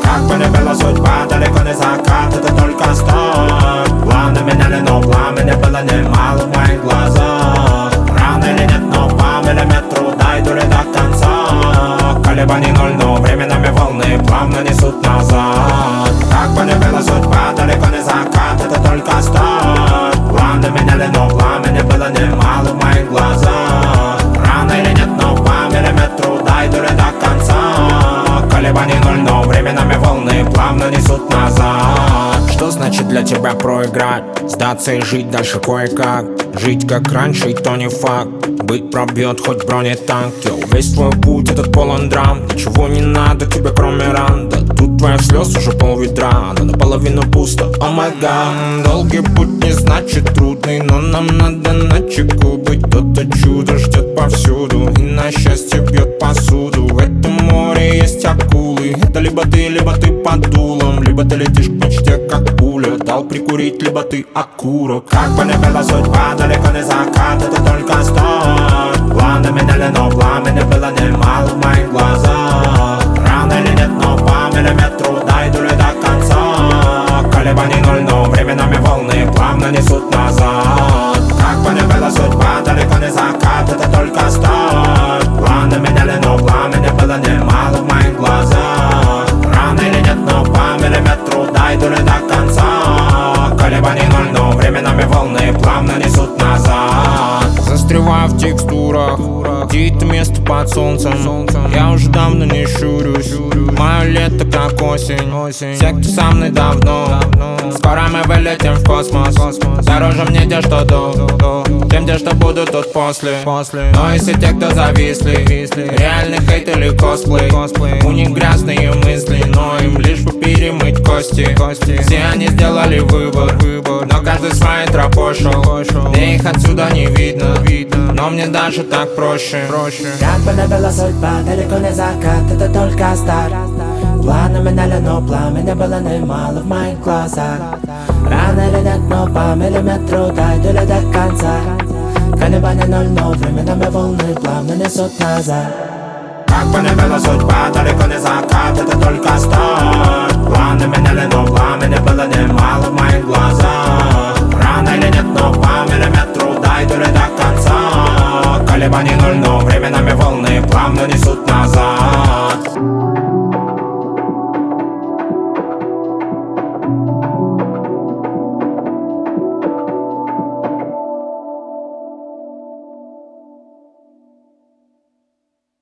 Как бы ни была судьба, далеко не закат, это только старт. Планы меняли, но пламени было немало в моих глазах. Рано или нет, но по миллиметру дойду ли до конца. Колебаний ноль, но временами волны плавно несут назад. Как бы ни была судьба, далеко не закат, это только старт. Планы меняли, но пламени было немало в моих глазах. Рано или нет, но по миллиметру дойду ли до конца. Колебаний ноль, но временами волны плавно несут назад. Что значит для тебя проиграть? Сдаться и жить дальше кое-как. Жить как раньше, и то не факт. Быть пробьет хоть бронетанк. Йоу, весь твой путь этот полон драм. Ничего не надо тебе кроме ран. Да тут твоих слез уже полведра, да наполовину пусто, о май гад. Долгий путь не значит трудный, но нам надо начеку быть. То-то чудо ждет повсюду и на счастье бьет посуду. В этом море есть акулы. Это либо ты под дулом, либо ты летишь к мечте как пуля. Дал прикурить, либо ты окурок. Как бы ни была судьба, далеко не закат, это только старт. Планы меняли, но пламени было немало в моих глазах. Рано или нет, но по миллиметру дойду ли до конца. Колебаний ноль, но временами волны плавно несут назад. Как бы ни была судьба, далеко не закат, это только старт. Планы меняли, но пламени было немало в моих глазах. Рано или нет, но по миллиметру дойду ли до конца. Колебаний ноль, но временами волны плавно несут назад. Застреваю в текстурах, где-то место под солнцем. Я уже давно не щурюсь. Мое лето как осень. Все, кто со мной давно, скоро мы вылетим в космос. Дороже мне те, что до, тем те, что будут тут после. Но если те, кто зависли, реальный хейт или косплей, у них грязные мысли, но им лишь бы перемыть кости. Все они сделали выбор, но каждый своей тропой шел. Мне их отсюда не видно, но мне даже так проще. Как бы ни была судьба, далеко не закат, это только старт. Планы меняли, но пламени было немало в моих глазах. Рано или нет, но по миллиметру дойду ли до конца. Колебания ноль, но временами волны плавно несут назад. Как бы ни была судьба, далеко не закат, это только старт. Планы меняли, но пламени было немало в моих глазах. Рано или нет, но по миллиметру дойду ли до конца. Колебаний ноль, но временами волны плавно несут назад.